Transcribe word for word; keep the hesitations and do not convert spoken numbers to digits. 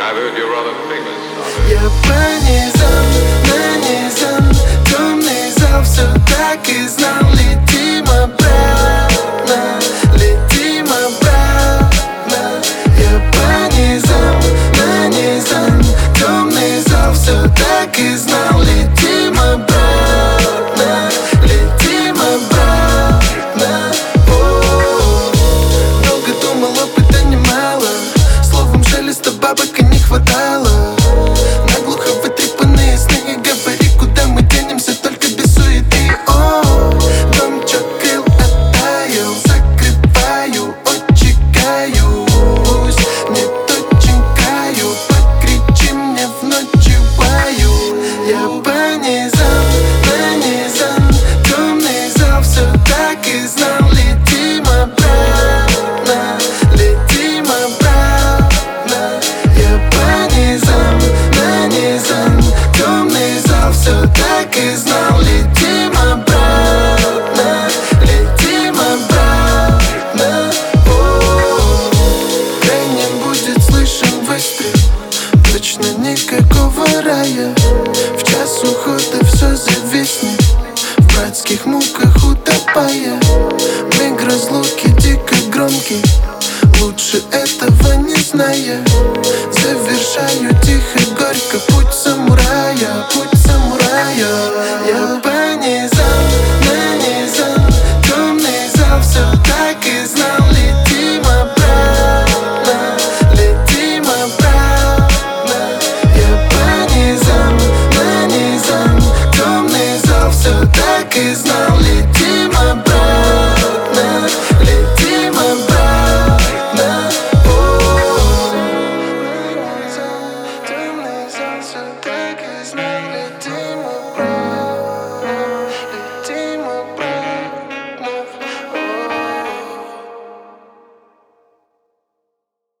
Я по низам, нанизан, темный зал, все так и знал. Летим обратно, летим обратно. Я по низам, нанизан, темный зал, все так и знал. Летим обратно, летим обратно. О-о-о. Долго думал, опыта немало, словом шелеста бабок и не хватало. Наглухо вытрепанные сны, говори, куда мы денемся, только без суеты. О, домчок крыл оттаял, закрываю, очи каюсь. Не точен краю, покричи мне в ночи бою. Я по низам, нанизан, темный зал, все так и знал. Летим обратно, летим обратно. Я по низам, нанизан, темный зал, все так и знал. Летим обратно, летим обратно. О-о-о. Крайним будет слышен выстрел, точно никакого рая. В час ухода все зависнет, в братских муках утопая. Миг разлуки дико громкий, лучше этого не зная.